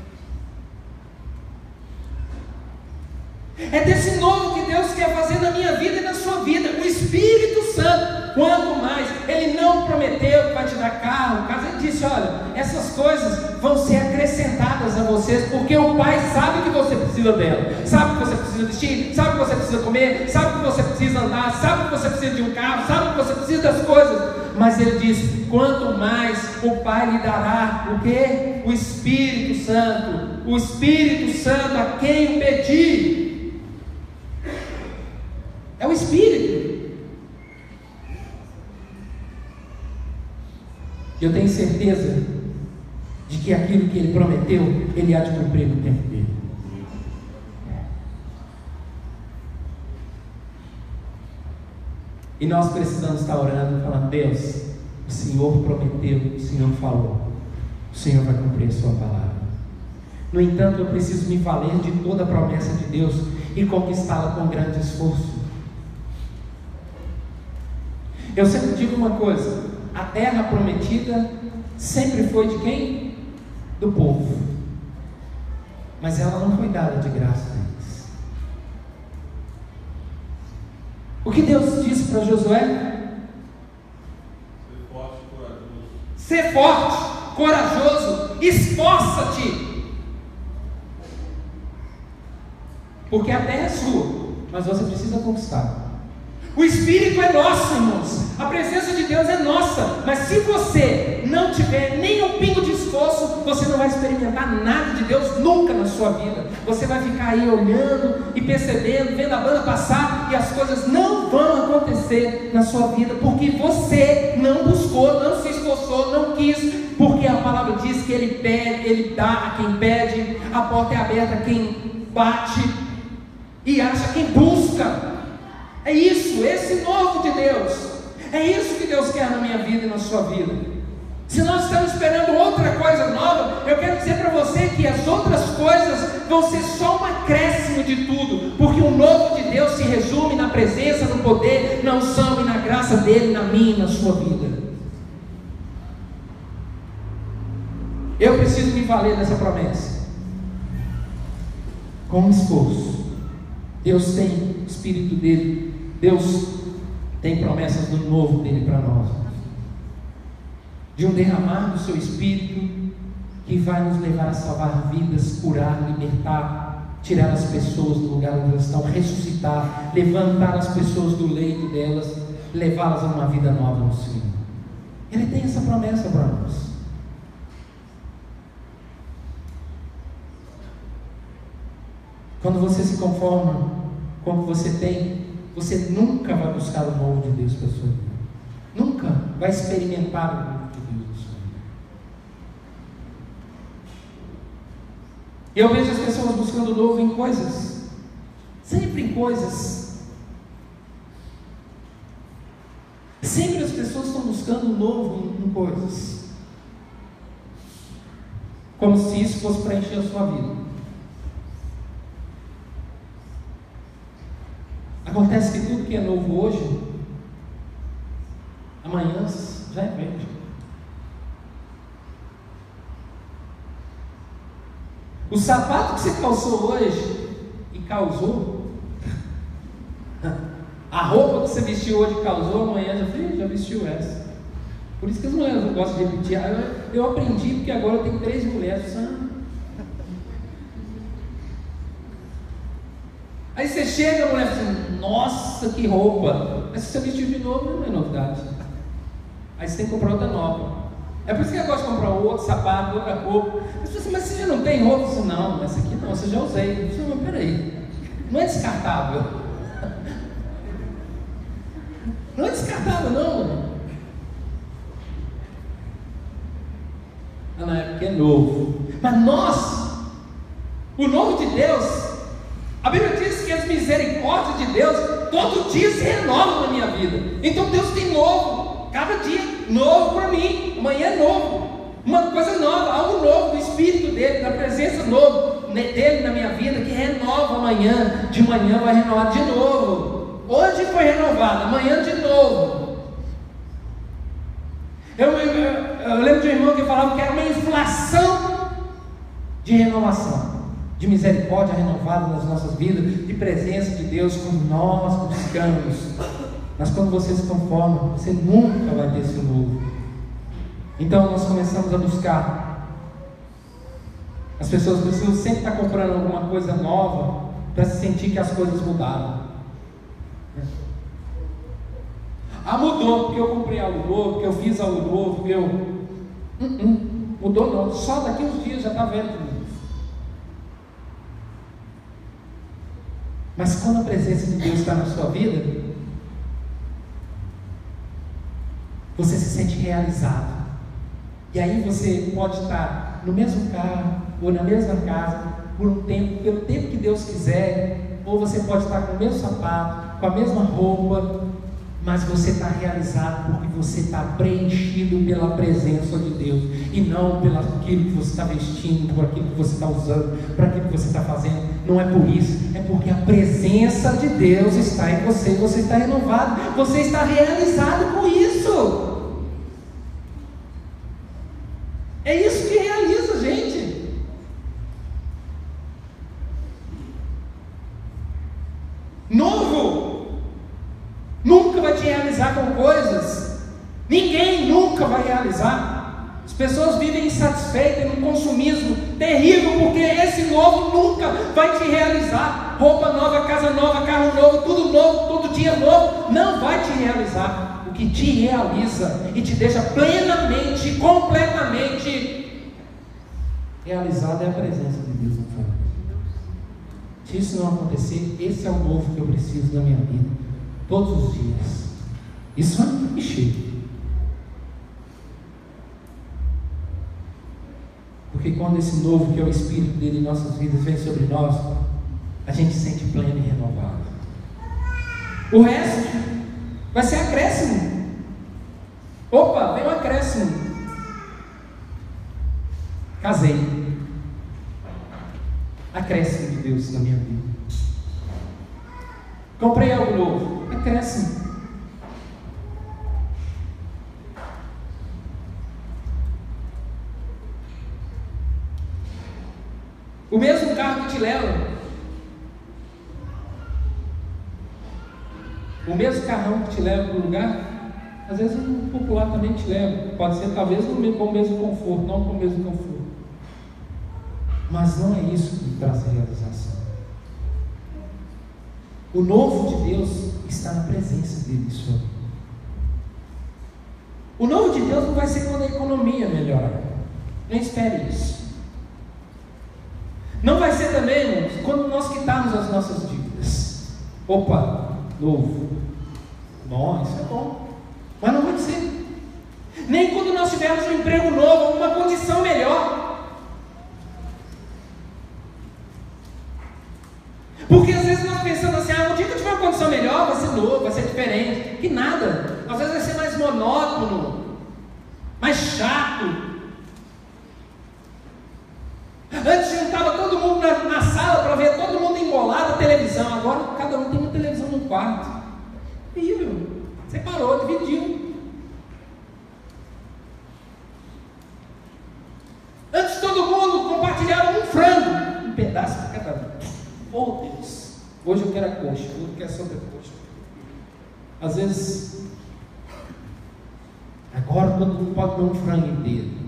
É desse novo que Deus quer fazer na minha vida e na sua vida. O Espírito Santo, quanto mais. Ele não prometeu que vai te dar carro, casa. Ele disse: olha, essas coisas vão ser acrescentadas a vocês, porque o Pai sabe que você precisa dela, sabe que você precisa vestir, sabe que você precisa comer, sabe que você precisa andar, sabe que você precisa de um carro, sabe que você precisa das coisas. Mas ele diz: quanto mais o Pai lhe dará o quê? O Espírito Santo. O Espírito Santo a quem o pedir. É o Espírito. Eu tenho certeza de que aquilo que Ele prometeu, Ele há de cumprir no tempo dele. E nós precisamos estar orando, falando: Deus, o Senhor prometeu, o Senhor falou, o Senhor vai cumprir a sua palavra. No entanto, eu preciso me valer de toda a promessa de Deus e conquistá-la com grande esforço. Eu sempre digo uma coisa: a terra prometida sempre foi de quem? Do povo. Mas ela não foi dada de graça a eles. O que Deus disse para Josué? Ser forte, corajoso, esforça-te. Porque a terra é sua, mas você precisa conquistar. O Espírito é nosso, irmãos. A presença de Deus é nossa. Mas se você não tiver nem um pingo de esforço, você não vai experimentar nada de Deus nunca na sua vida. Você vai ficar aí olhando e percebendo, vendo a banda passar, e as coisas não vão acontecer na sua vida, porque você não buscou, não se esforçou, não quis. Porque a palavra diz que Ele pede, Ele dá a quem pede, a porta é aberta a quem bate, e acha quem busca. É isso, esse novo de Deus. É isso que Deus quer na minha vida e na sua vida. Se nós estamos esperando outra coisa nova, eu quero dizer para você que as outras coisas vão ser só um acréscimo de tudo, porque o novo de Deus se resume na presença, no poder, na unção e na graça dele, na minha e na sua vida. Eu preciso me valer dessa promessa, com esforço. Deus tem o Espírito dele, Deus tem promessas do novo dele para nós, de um derramar do seu Espírito que vai nos levar a salvar vidas, curar, libertar, tirar as pessoas do lugar onde elas estão, ressuscitar, levantar as pessoas do leito delas, levá-las a uma vida nova no Senhor. Ele tem essa promessa para nós. Quando você se conforma com o que você tem, você nunca vai buscar o novo de Deus para a sua vida. Nunca vai experimentar o novo de Deus na sua vida. Eu vejo as pessoas buscando o novo em coisas, sempre em coisas. Sempre as pessoas estão buscando o novo em coisas, como se isso fosse preencher a sua vida. Acontece que tudo que é novo hoje, amanhã já é velho. O sapato que você calçou hoje e causou, a roupa que você vestiu hoje e causou, amanhã já vestiu essa. Por isso que as mulheres não gostam de repetir. Eu aprendi porque agora eu tenho 3 mulheres. Aí você chega, a mulher assim, nossa, que roupa. Mas se você vestiu de novo, não é novidade. Aí você tem que comprar outra nova. É por isso que eu gosto de comprar outro sapato, outra roupa. Mas você já não tem roupa? Eu disse, não, essa aqui não, você já usei. Eu disse, mas peraí, não é descartável. Não é descartável, não. Na época é novo. Mas nós, o novo de Deus, a Bíblia diz que as misericórdias de Deus todo dia se renovam na minha vida. Então Deus tem novo, cada dia novo para mim. Amanhã é novo, uma coisa nova, algo novo do Espírito dele, da presença nova dele na minha vida, que renova amanhã. De manhã vai renovar de novo. Hoje foi renovado, amanhã de novo. Eu lembro de um irmão que falava que era uma inflação de renovação, de misericórdia renovada nas nossas vidas, de presença de Deus quando nós buscamos. Mas quando você se conforma, você nunca vai ter esse novo. Então nós começamos a buscar. As pessoas precisam sempre estar comprando alguma coisa nova para se sentir que as coisas mudaram. Mudou porque eu comprei algo novo, porque eu fiz algo novo, porque eu... mudou não, só daqui uns dias já está vendo tudo. Mas quando a presença de Deus está na sua vida, você se sente realizado. E aí você pode estar no mesmo carro, ou na mesma casa, por um tempo, pelo tempo que Deus quiser, ou você pode estar com o mesmo sapato, com a mesma roupa, mas você está realizado porque você está preenchido pela presença de Deus, e não pelo aquilo que você está vestindo, por aquilo que você está usando, por aquilo que você está fazendo. Não é por isso, é porque a presença de Deus está em você, você está renovado, você está realizado com isso. É isso que realiza, gente. Novo nunca vai te realizar com coisas. Ninguém nunca vai realizar. As pessoas vivem insatisfeitas, num consumismo terrível, porque esse novo nunca vai te realizar. Roupa nova, casa nova, carro novo, tudo novo, todo dia novo, não vai te realizar. O que te realiza e te deixa plenamente, completamente realizado é a presença de Deus na sua vida. Se isso não acontecer, esse é o novo que eu preciso na minha vida, todos os dias. Isso não me chega. Porque quando esse novo, que é o Espírito dele em nossas vidas, vem sobre nós, a gente se sente pleno e renovado. O resto vai ser acréscimo. Opa, vem um acréscimo. Casei. Acréscimo de Deus na minha vida. Comprei algo novo. Acréscimo. O mesmo carro que te leva, o mesmo carrão que te leva para o lugar, às vezes o popular também te leva. Pode ser talvez com o mesmo conforto, não com o mesmo conforto. Mas não é isso que traz a realização. O novo de Deus está na presença dele em sua vida. O novo de Deus não vai ser quando a economia melhora. Não espere isso. Não vai ser também, irmãos, quando nós quitarmos as nossas dívidas. Opa, novo. Bom, isso é bom. Mas não vai ser. Nem quando nós tivermos um emprego novo, uma condição melhor. Porque às vezes nós pensamos assim, um dia que eu tiver uma condição melhor, vai ser novo, vai ser diferente. Que nada. Às vezes vai ser mais monótono, mais chato. Antes juntava todo mundo na sala para ver todo mundo embolado na televisão. Agora cada um tem uma televisão no quarto. Terrível. Separou, dividiu. Antes todo mundo compartilhava um frango, um pedaço para cada um. Oh Deus, hoje eu quero a coxa, hoje eu quero sobrecoxa. Às vezes, agora todo mundo pode comer um frango inteiro.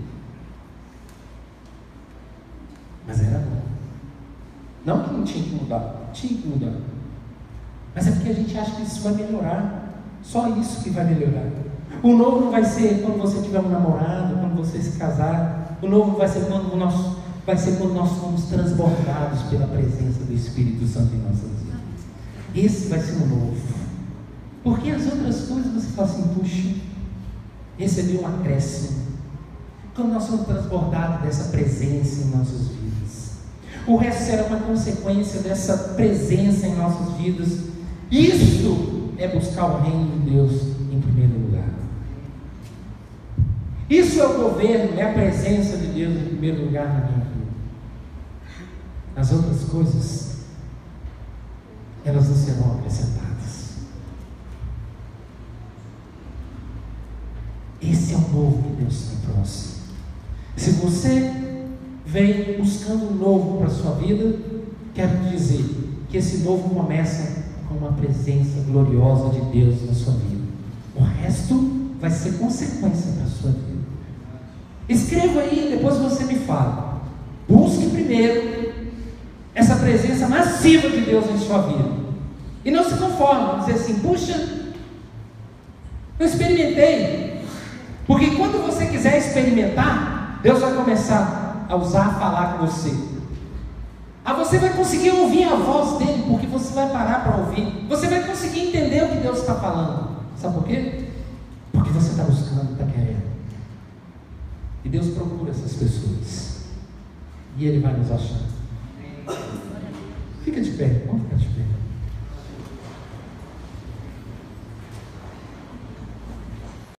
Mas era bom. Não que não tinha que mudar, tinha que mudar. Mas é porque a gente acha que isso vai melhorar. Só isso que vai melhorar. O novo não vai ser quando você tiver um namorado, quando você se casar. O novo vai ser quando nós somos transbordados pela presença do Espírito Santo em nossas vidas. Esse vai ser o novo. Porque as outras coisas você fala assim, puxa, recebi um acréscimo. Quando nós somos transbordados dessa presença em nossas vidas. O resto será uma consequência dessa presença em nossas vidas. Isso é buscar o reino de Deus em primeiro lugar. Isso é o governo, é a presença de Deus em primeiro lugar na minha vida. As outras coisas, elas não serão acrescentadas. Esse é o novo que Deus tem próximo. Se você vem buscando um novo para a sua vida, quero te dizer que esse novo começa com uma presença gloriosa de Deus na sua vida. O resto vai ser consequência para a sua vida. Escreva aí, depois você me fala. Busque primeiro essa presença massiva de Deus em sua vida. E não se conforme, dizer assim, puxa, eu experimentei. Porque quando você quiser experimentar, Deus vai começar a falar com você. Você vai conseguir ouvir a voz dele, porque você vai parar para ouvir. Você vai conseguir entender o que Deus está falando. Sabe por quê? Porque você está buscando, está querendo. E Deus procura essas pessoas. E Ele vai nos achar. Fica de pé, vamos ficar de pé.